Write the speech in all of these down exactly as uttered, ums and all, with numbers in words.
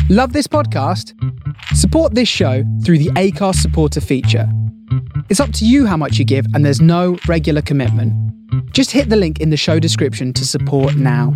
Love this podcast? Support this show through the Acast supporter feature. It's up to you how much you give, and there's no regular commitment. Just hit the link in the show description to support now.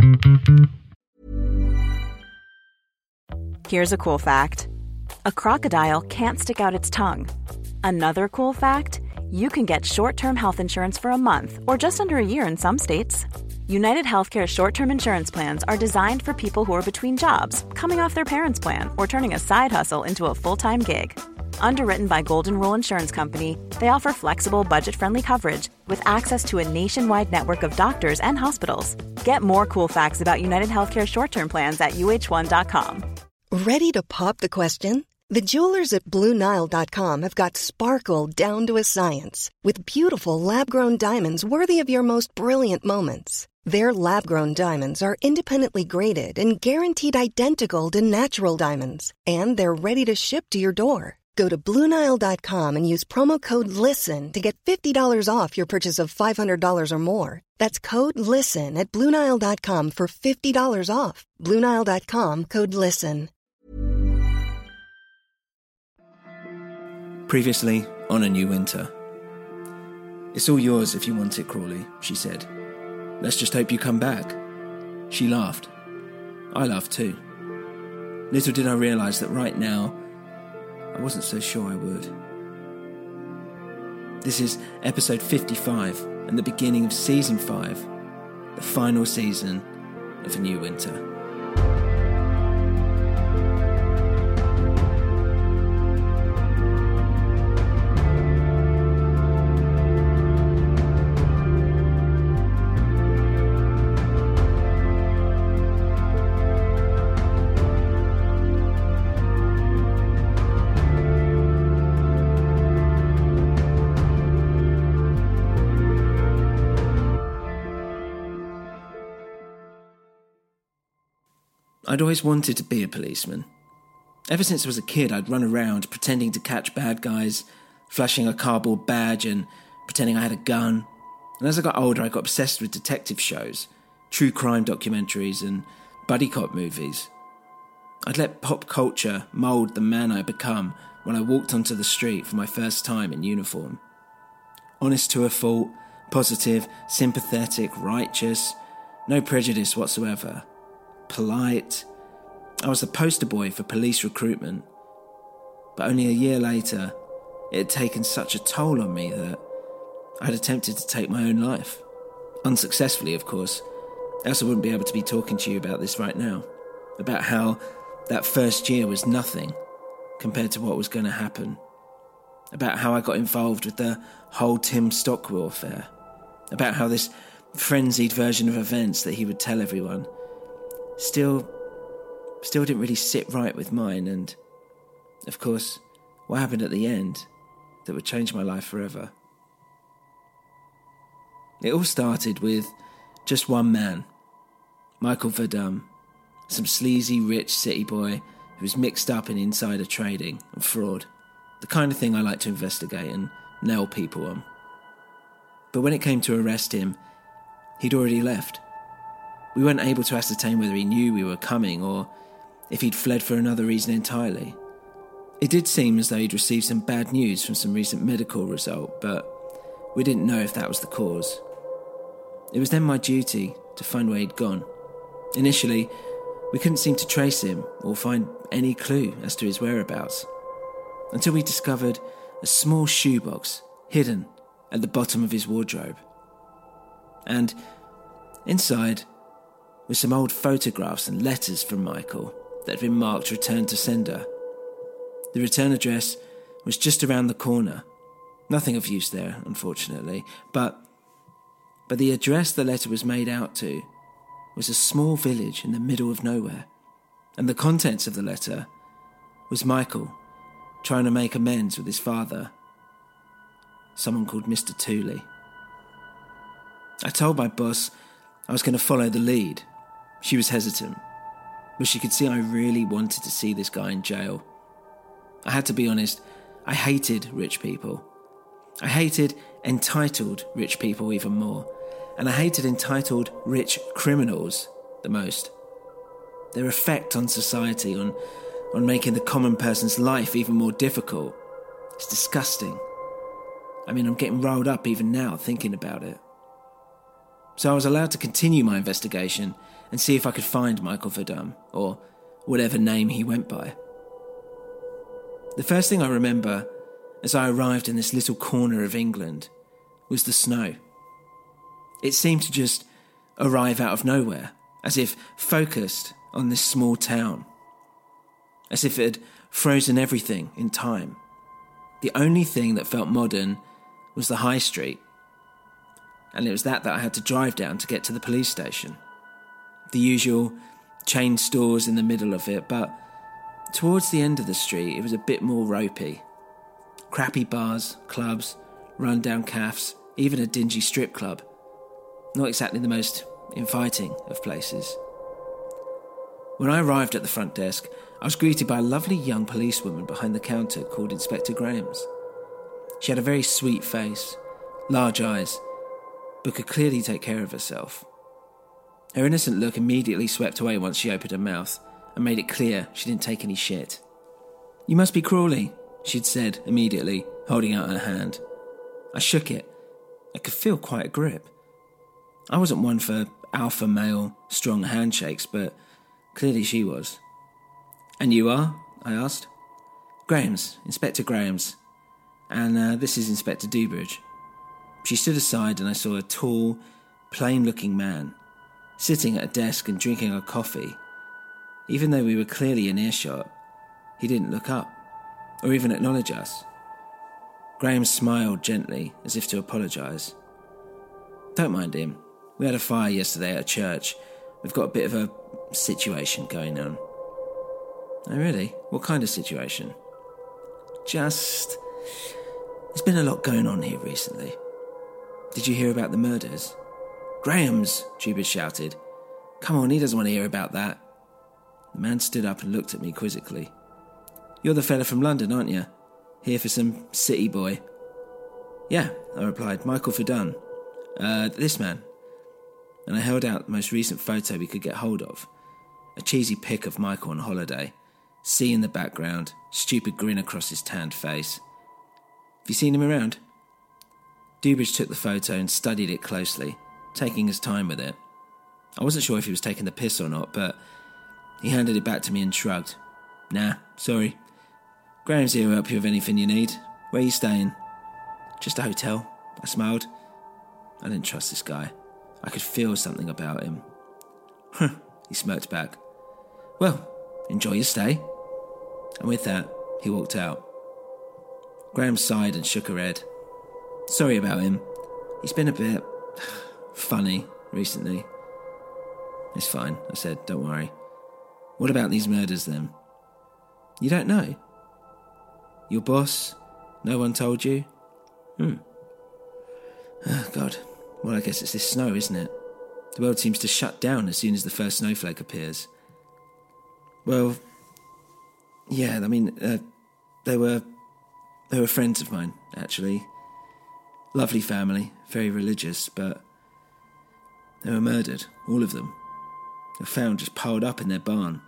Here's a cool fact. A crocodile can't stick out its tongue. Another cool fact, you can get short-term health insurance for a month or just under a year in some states. United Healthcare short-term insurance plans are designed for people who are between jobs, coming off their parents' plan, or turning a side hustle into a full-time gig. Underwritten by Golden Rule Insurance Company, they offer flexible, budget-friendly coverage with access to a nationwide network of doctors and hospitals. Get more cool facts about United Healthcare short-term plans at U H one dot com. Ready to pop the question? The jewelers at Blue Nile dot com have got sparkle down to a science with beautiful lab-grown diamonds worthy of your most brilliant moments. Their lab-grown diamonds are independently graded and guaranteed identical to natural diamonds, and they're ready to ship to your door. Go to Blue Nile dot com and use promo code LISTEN to get fifty dollars off your purchase of five hundred dollars or more. That's code LISTEN at Blue Nile dot com for fifty dollars off. Blue Nile dot com, code LISTEN. Previously on A New Winter. "It's all yours if you want it, Crawley," she said. "Let's just hope you come back." She laughed. I laughed too. Little did I realise that right now, I wasn't so sure I would. This is episode fifty-five and the beginning of season five, the final season of A New Winter. I'd always wanted to be a policeman. Ever since I was a kid, I'd run around pretending to catch bad guys, flashing a cardboard badge and pretending I had a gun. And as I got older, I got obsessed with detective shows, true crime documentaries and buddy cop movies. I'd let pop culture mould the man I become when I walked onto the street for my first time in uniform. Honest to a fault, positive, sympathetic, righteous, no prejudice whatsoever. Polite. I was the poster boy for police recruitment. But only a year later, it had taken such a toll on me that I had attempted to take my own life. Unsuccessfully, of course, else I wouldn't be able to be talking to you about this right now. About how that first year was nothing compared to what was going to happen. About how I got involved with the whole Tim Stockwell affair. About how this frenzied version of events that he would tell everyone Still, still didn't really sit right with mine, and, of course, what happened at the end that would change my life forever. It all started with just one man, Michael Verdum, some sleazy, rich city boy who was mixed up in insider trading and fraud, the kind of thing I like to investigate and nail people on. But when it came to arrest him, he'd already left. We weren't able to ascertain whether he knew we were coming or if he'd fled for another reason entirely. It did seem as though he'd received some bad news from some recent medical result, but we didn't know if that was the cause. It was then my duty to find where he'd gone. Initially, we couldn't seem to trace him or find any clue as to his whereabouts, until we discovered a small shoebox hidden at the bottom of his wardrobe. And inside with some old photographs and letters from Michael that had been marked return to sender. The return address was just around the corner. Nothing of use there, unfortunately, but but the address the letter was made out to was a small village in the middle of nowhere, and the contents of the letter was Michael trying to make amends with his father, someone called Mister Tooley. I told my boss I was going to follow the lead. She was hesitant, but she could see I really wanted to see this guy in jail. I had to be honest, I hated rich people. I hated entitled rich people even more, and I hated entitled rich criminals the most. their effect on society, on, on making the common person's life even more difficult. It's disgusting. I mean, I'm getting rolled up even now thinking about it. So I was allowed to continue my investigation and see if I could find Michael Verdum, or whatever name he went by. The first thing I remember as I arrived in this little corner of England was the snow. It seemed to just arrive out of nowhere, as if focused on this small town, as if it had frozen everything in time. The only thing that felt modern was the high street, and it was that that I had to drive down to get to the police station. The usual chain stores in the middle of it, but towards the end of the street it was a bit more ropey. Crappy bars, clubs, run-down cafes, even a dingy strip club. Not exactly the most inviting of places. When I arrived at the front desk, I was greeted by a lovely young policewoman behind the counter called Inspector Grahams. She had a very sweet face, large eyes, but could clearly take care of herself. Her innocent look immediately swept away once she opened her mouth and made it clear she didn't take any shit. "You must be Crawley," she'd said immediately, holding out her hand. I shook it. I could feel quite a grip. I wasn't one for alpha male, strong handshakes, but clearly she was. "And you are?" I asked. "Grahams, Inspector Grahams. And uh, this is Inspector Dewbridge." She stood aside and I saw a tall, plain-looking man sitting at a desk and drinking a coffee. Even though we were clearly in earshot, he didn't look up, or even acknowledge us. Graham smiled gently, as if to apologise. "Don't mind him. We had a fire yesterday at a church. We've got a bit of a situation going on." "Oh, really? What kind of situation?" "Just... there's been a lot going on here recently." "Did you hear about the murders?" "Grahams!" Dewbridge shouted. "Come on, he doesn't want to hear about that." The man stood up and looked at me quizzically. "You're the fella from London, aren't you? Here for some city boy?" "Yeah," I replied. "Michael Verdun. Uh, this man." And I held out the most recent photo we could get hold of. A cheesy pic of Michael on holiday. Sea in the background, stupid grin across his tanned face. "Have you seen him around?" Dewbridge took the photo and studied it closely, taking his time with it. I wasn't sure if he was taking the piss or not, but he handed it back to me and shrugged. "Nah, sorry. Graham's here to help you with anything you need. Where are you staying?" "Just a hotel," I smiled. I didn't trust this guy. I could feel something about him. "Huh," he smirked back. "Well, enjoy your stay." And with that, he walked out. Graham sighed and shook her head. "Sorry about him. He's been a bit funny recently." "It's fine," I said. "Don't worry. What about these murders then?" "You don't know? Your boss? No one told you?" Hmm. Oh, God. Well, I guess it's this snow, isn't it? The world seems to shut down as soon as the first snowflake appears. Well, yeah, I mean, uh, they were they were friends of mine, actually. Lovely family, very religious, but they were murdered, all of them. They were found just piled up in their barn.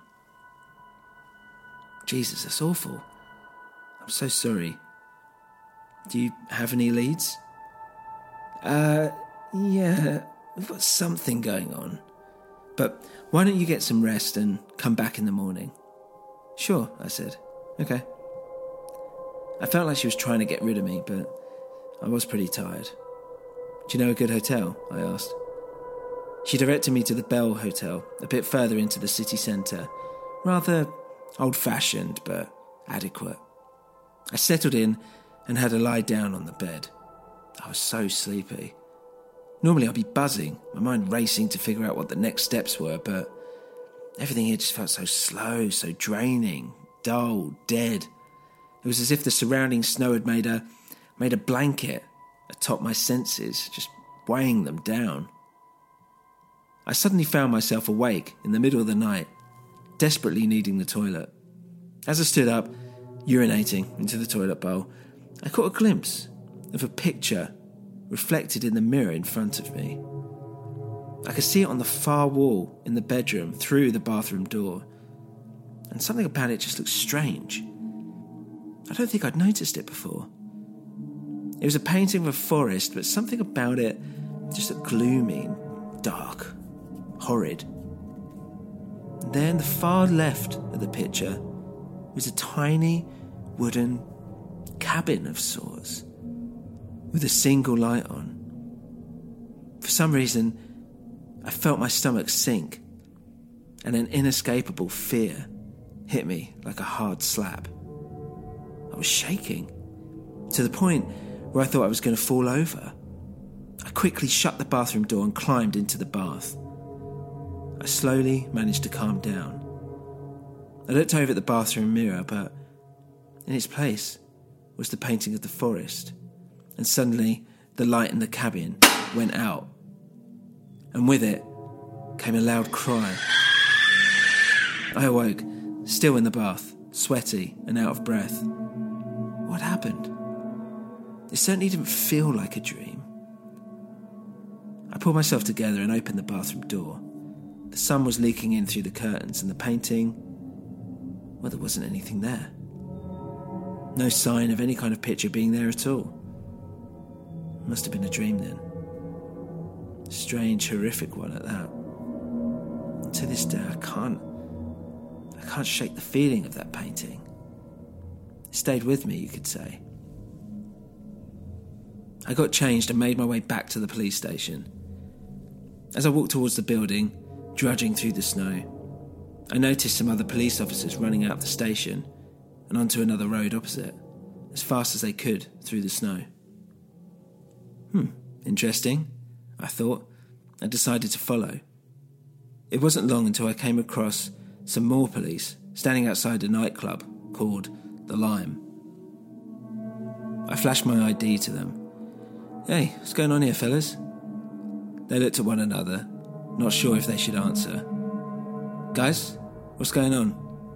Jesus, that's awful. I'm so sorry. Do you have any leads? Uh, yeah, we've got something going on. But why don't you get some rest and come back in the morning? Sure, I said. Okay. I felt like she was trying to get rid of me, but I was pretty tired. Do you know a good hotel? I asked. She directed me to the Bell Hotel, a bit further into the city centre. Rather old-fashioned, but adequate. I settled in and had a lie down on the bed. I was so sleepy. Normally I'd be buzzing, my mind racing to figure out what the next steps were, but everything here just felt so slow, so draining, dull, dead. It was as if the surrounding snow had made a made a blanket atop my senses, just weighing them down. I suddenly found myself awake in the middle of the night, desperately needing the toilet. As I stood up, urinating into the toilet bowl, I caught a glimpse of a picture reflected in the mirror in front of me. I could see it on the far wall in the bedroom through the bathroom door, and something about it just looked strange. I don't think I'd noticed it before. It was a painting of a forest, but something about it just looked gloomy, dark, horrid. And there in the far left of the picture was a tiny wooden cabin of sorts, with a single light on. For some reason, I felt my stomach sink, and an inescapable fear hit me like a hard slap. I was shaking, to the point where I thought I was going to fall over. I quickly shut the bathroom door and climbed into the bath. I slowly managed to calm down. I looked over at the bathroom mirror, but in its place was the painting of the forest, and suddenly the light in the cabin went out, and with it came a loud cry. I awoke, still in the bath, sweaty and out of breath. What happened? It certainly didn't feel like a dream. I pulled myself together and opened the bathroom door. The sun was leaking in through the curtains, and the painting, well, there wasn't anything there. No sign of any kind of picture being there at all. It must have been a dream then. A strange, horrific one at that. To this day, I can't, I can't shake the feeling of that painting. It stayed with me, you could say. I got changed and made my way back to the police station. As I walked towards the building, drudging through the snow, I noticed some other police officers running out of the station and onto another road opposite, as fast as they could through the snow. Hmm, interesting, I thought, and decided to follow. It wasn't long until I came across some more police standing outside a nightclub called The Lime. I flashed my I D to them. "Hey, what's going on here, fellas?" They looked at one another, not sure if they should answer. "Guys, what's going on?"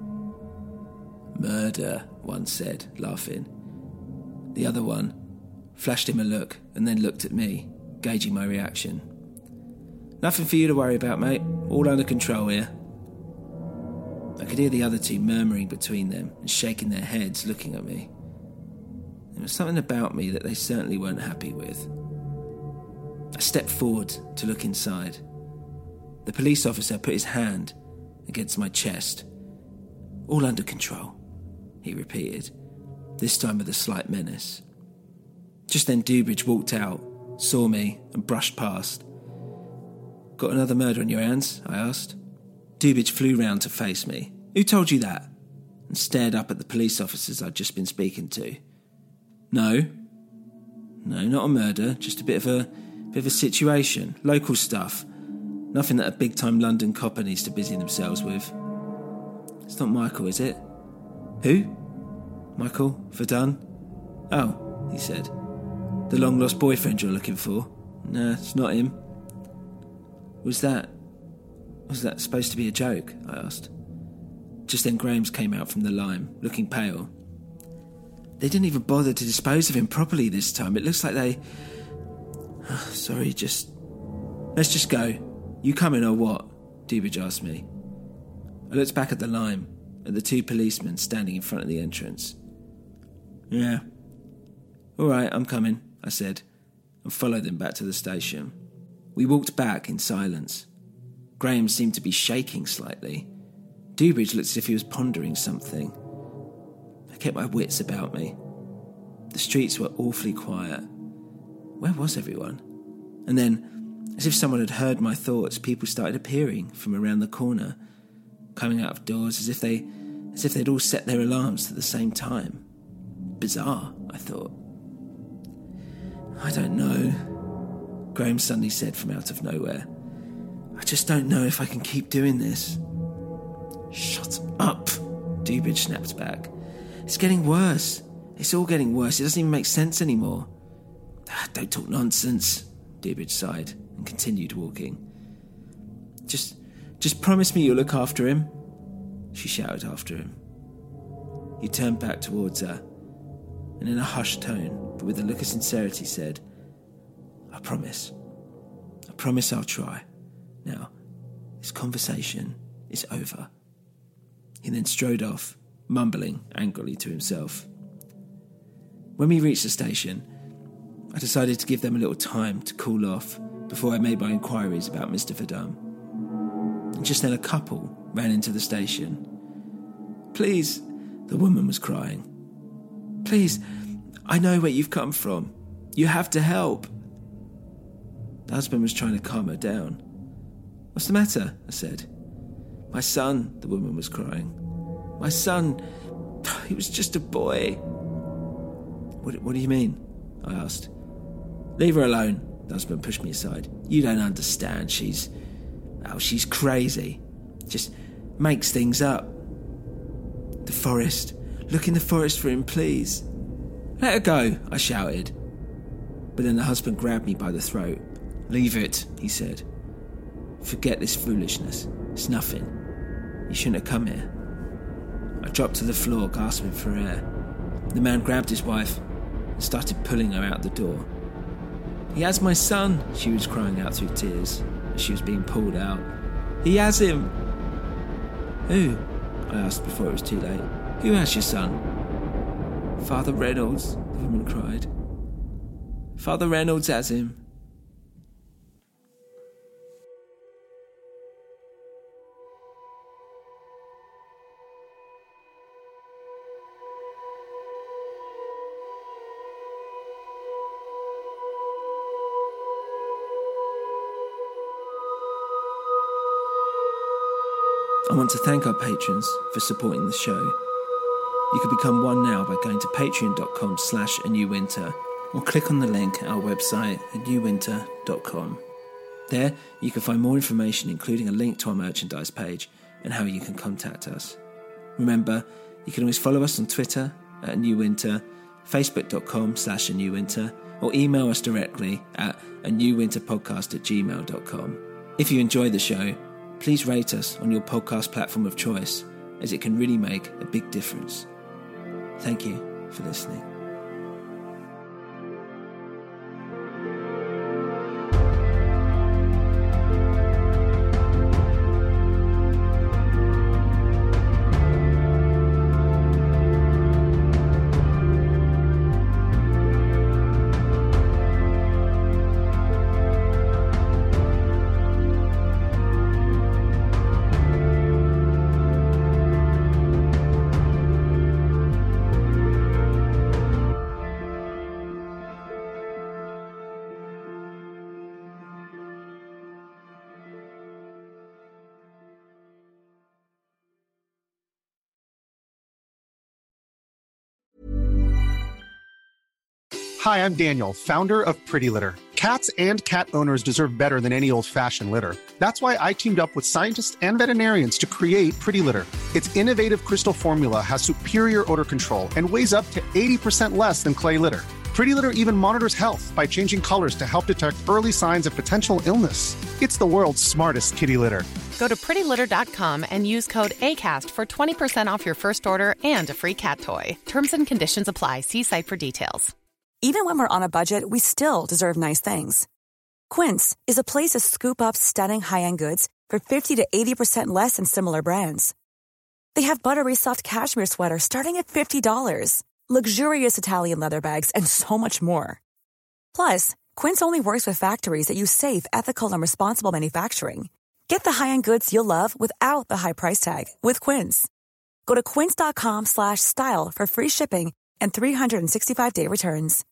"Murder," one said, laughing. The other one flashed him a look and then looked at me, gauging my reaction. "Nothing for you to worry about, mate. All under control here." I could hear the other two murmuring between them and shaking their heads, looking at me. There was something about me that they certainly weren't happy with. I stepped forward to look inside. The police officer put his hand against my chest. "All under control," he repeated, this time with a slight menace. Just then Dubridge walked out, saw me and brushed past. "Got another murder on your hands?" I asked. Dubridge flew round to face me. "Who told you that?" and stared up at the police officers I'd just been speaking to. No. No, not a murder, just a bit of a bit of a situation, local stuff. Nothing that a big-time London copper needs to busy themselves with." "It's not Michael, is it?" "Who?" "Michael Verdun." "Oh," he said. "The long-lost boyfriend you're looking for?" "No, it's not him." Was that... was that supposed to be a joke?" I asked. Just then Graham's came out from the Lime, looking pale. "They didn't even bother to dispose of him properly this time. It looks like they... Oh, sorry, just... Let's just go. You coming or what?" Dubridge asked me. I looked back at the Lime, at the two policemen standing in front of the entrance. "Yeah. All right, I'm coming," I said, and followed them back to the station. We walked back in silence. Graham seemed to be shaking slightly. Dubridge looked as if he was pondering something. I kept my wits about me. The streets were awfully quiet. Where was everyone? And then, as if someone had heard my thoughts, people started appearing from around the corner, coming out of doors as if they, as if they'd all set their alarms at the same time. Bizarre, I thought. "I don't know," Graham suddenly said from out of nowhere. "I just don't know if I can keep doing this." "Shut up," Dubridge snapped back. "It's getting worse. It's all getting worse. It doesn't even make sense anymore." Ah, "don't talk nonsense," Dubridge sighed and continued walking. Just, just promise me you'll look after him," she shouted after him. He turned back towards her and in a hushed tone, but with a look of sincerity, said, "I promise. I promise I'll try. Now, this conversation is over." He then strode off, mumbling angrily to himself. When we reached the station, I decided to give them a little time to cool off before I made my inquiries about Mister Verdum. And just then a couple ran into the station. "Please," the woman was crying. "Please, I know where you've come from. You have to help." The husband was trying to calm her down. "What's the matter?" I said. "My son," the woman was crying. "My son, he was just a boy." What, what do you mean?" I asked. "Leave her alone," the husband pushed me aside. "You don't understand. She's... oh, she's crazy. Just makes things up." "The forest. Look in the forest for him, please." "Let her go," I shouted. But then the husband grabbed me by the throat. "Leave it," he said. "Forget this foolishness. It's nothing. You shouldn't have come here." I dropped to the floor, gasping for air. The man grabbed his wife and started pulling her out the door. "He has my son," she was crying out through tears as she was being pulled out. "He has him." "Who?" I asked before it was too late. "Who has your son?" "Father Reynolds," the woman cried. "Father Reynolds has him." I want to thank our patrons for supporting the show. You can become one now by going to patreon.com slash a new winter or click on the link at our website a new winter dot com. There you can find more information, including a link to our merchandise page and how you can contact us. Remember, you can always follow us on Twitter at a new winter, facebook.com slash a new winter, or email us directly at a new winter podcast at gmail dot com. If you enjoy the show, please rate us on your podcast platform of choice, as it can really make a big difference. Thank you for listening. Hi, I'm Daniel, founder of Pretty Litter. Cats and cat owners deserve better than any old-fashioned litter. That's why I teamed up with scientists and veterinarians to create Pretty Litter. Its innovative crystal formula has superior odor control and weighs up to eighty percent less than clay litter. Pretty Litter even monitors health by changing colors to help detect early signs of potential illness. It's the world's smartest kitty litter. Go to pretty litter dot com and use code ACAST for twenty percent off your first order and a free cat toy. Terms and conditions apply. See site for details. Even when we're on a budget, we still deserve nice things. Quince is a place to scoop up stunning high-end goods for fifty to eighty percent less than similar brands. They have buttery soft cashmere sweaters starting at fifty dollars, luxurious Italian leather bags, and so much more. Plus, Quince only works with factories that use safe, ethical, and responsible manufacturing. Get the high-end goods you'll love without the high price tag with Quince. Go to quince dot com slash style for free shipping and three sixty-five day returns.